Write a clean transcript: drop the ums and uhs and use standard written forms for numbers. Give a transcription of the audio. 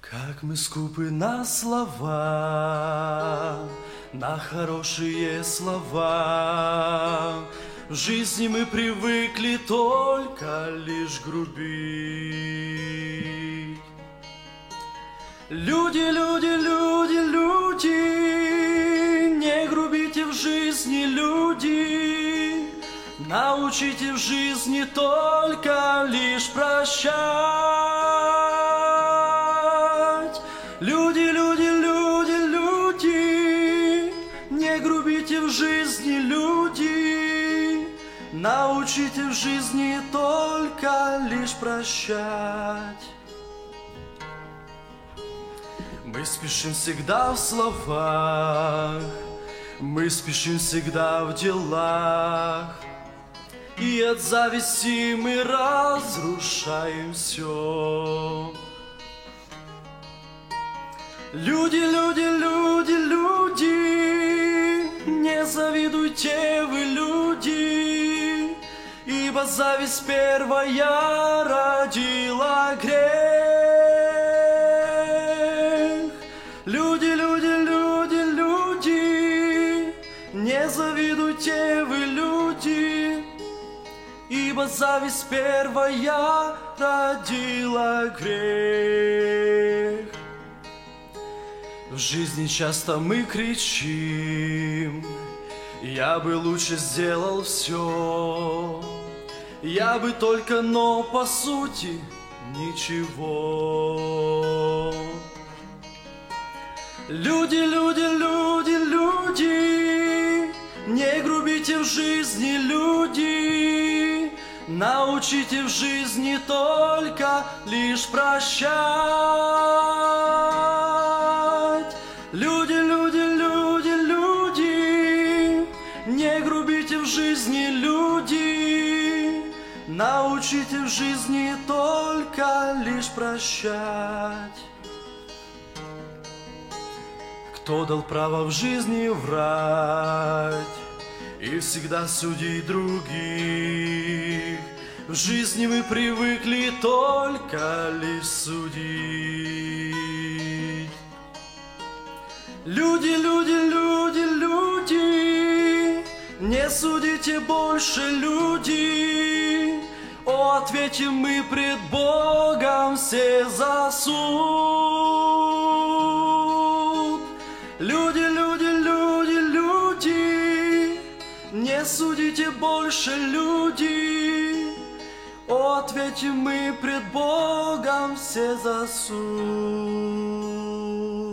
Как мы скупы на слова, на хорошие слова. В жизни мы привыкли только лишь грубить. Люди, люди, люди, люди, не грубите в жизни, люди. Научите в жизни только лишь прощать. Люди, люди, люди, люди, не грубите в жизни, люди. Научите в жизни только лишь прощать. Мы спешим всегда в словах, мы спешим всегда в делах, и от зависти мы разрушаем все. Люди, люди, люди, люди, не завидуйте вы, люди, ибо зависть первая родила грех. Люди, люди, люди, люди, не завидуйте вы, люди, ибо зависть первая родила грех. В жизни часто мы кричим: я бы лучше сделал все, я бы только, но по сути ничего. Люди, люди, люди, люди, не грубите в жизни, люди. Научите в жизни только лишь прощать. Люди, люди, люди, люди, не грубите в жизни, люди. Научите в жизни только лишь прощать. Кто дал право в жизни врать и всегда судить других? В жизни мы привыкли только лишь судить. Люди, люди, люди, люди, не судите больше, люди. О, ответим мы пред Богом все за суд. Люди, люди, люди, люди, не судите больше, люди. О, ответим мы пред Богом все за суд.